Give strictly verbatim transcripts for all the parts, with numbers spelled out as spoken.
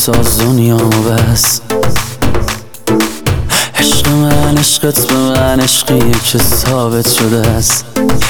بساز دنیامو بس. عشق من عشقت به من عشقیه که ثابت شده است.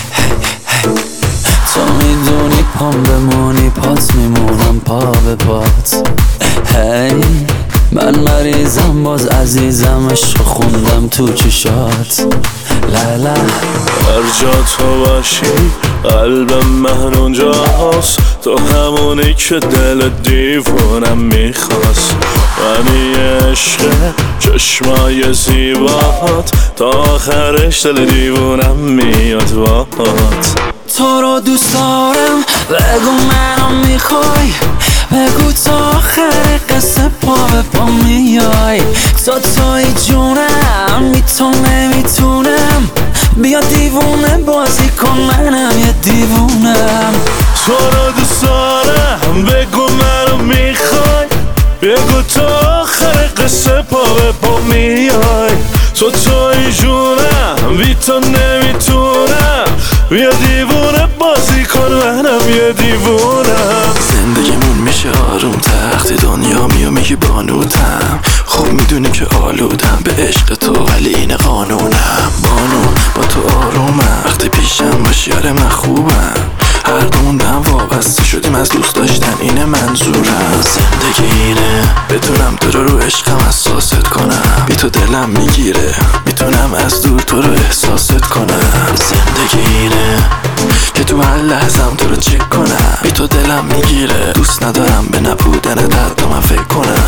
تو میدونی پام بمونی پات میمونم پا به پات. هی من مریضم باز عزیزم عشق خوندم تو چشات. لالا هر جا تو باشی قلبم من اونجاست. تو همونی که دل دیوونم میخواست. منی عشق چشمای زیبات تا آخرش دل دیوونم میاد باهات. تو رو دوست دارم بگو منو میخوای. بگو تا آخر قصه پا به پا میای. تو توی جونم بی تو نمیتونم. بیا دیوونه بازی کن منم یه دیوونم. تو رو دوست دارم بگو منو میخوای. بگو تا آخر قصه پا به پا میای. تو توی جونم بی تو نمیتونم. بیا دیوونه بازی کن منم یه دیوونم. زندگیمون میشه آروم تختی دنیا میو میگی بانوتم. خوب میدونی که آلودم به عشق تو ولی این قانونم. بانو با تو آرومم وقتی پیشم باشی آره من خوبم. هر دومون به هم وابسته شدیم از دوست داشتن اینه منظورم. زندگی اینه بتونم تو رو رو عشقم حساست کنم. بی تو دلم میگیره میتونم از دور تو رو احساست کنم. زندگی اینه که تو هر لحظم تو رو چک کنم. بی تو دلم میگیره دوست ندارم به نبودن درد من فکر کنم.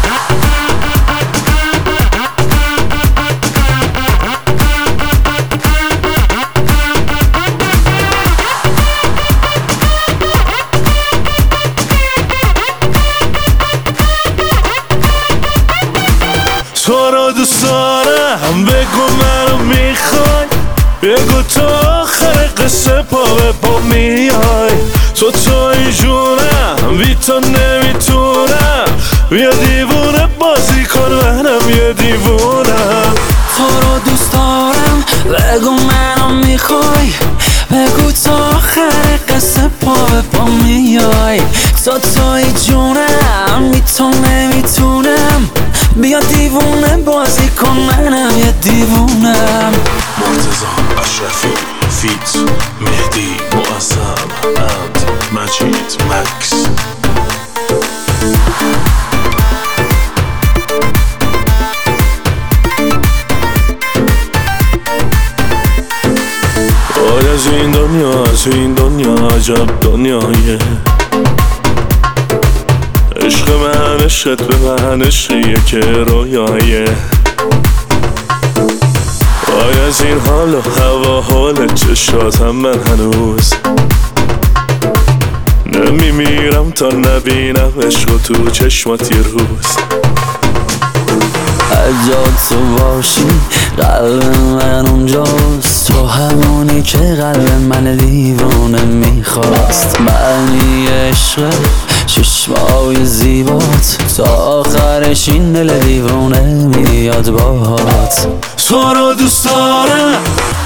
تو رو دوست دارم بگو منو میخوای. بگو تا آخر قصه پا به پا میای. تو توی جونم بی تو نمیتونم. بیا دیوونه بازی کن منم یه دیوونم. تو رو دوست دارم بگو منو میخوای. بگو تا آخر قصه پا به پا میای. تو توی جونم بی تو نمیتونم. بیا دیوونه بازی کن منم یه دیوونم. مرتضی اشرفی فیت مهدی معظم عبد مجید مکس. آره از این دنیا از این دنیا عجب دنیایه. عشق من عشقت به من عشقیه که رویایه. وای از این حال و هوا حال چشاتم من هنوز نمیمیرم تا نبینم عشق و تو چشمات یه روز. هرجا تو باشی قلب من اونجاست. تو همونی که قلب من دیوانه میخواست. معنی عشق چشمای زیبات تا آخرش این دل دیوانه میاد باهات. تو رو دوست دارم